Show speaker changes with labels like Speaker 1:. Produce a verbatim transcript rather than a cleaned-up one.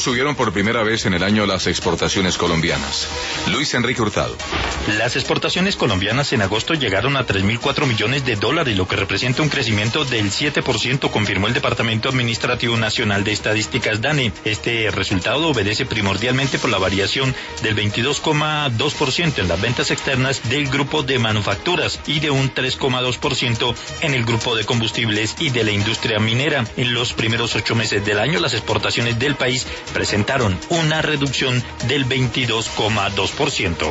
Speaker 1: subieron por primera vez en el año las exportaciones colombianas? Luis Enrique Hurtado.
Speaker 2: Las exportaciones colombianas en agosto llegaron a tres mil cuatro millones de dólares, lo que representa un crecimiento del siete por ciento, confirmó el Departamento Administrativo Nacional de Estadísticas DANE. Este resultado obedece primordialmente por la variación del veintidós coma dos por ciento en las ventas externas del grupo de manufacturas y de un tres coma dos por ciento en el grupo de combustibles y de la industria minera. En los primeros ocho meses del año, las exportaciones del país presentaron una reducción del veintidós coma dos por ciento.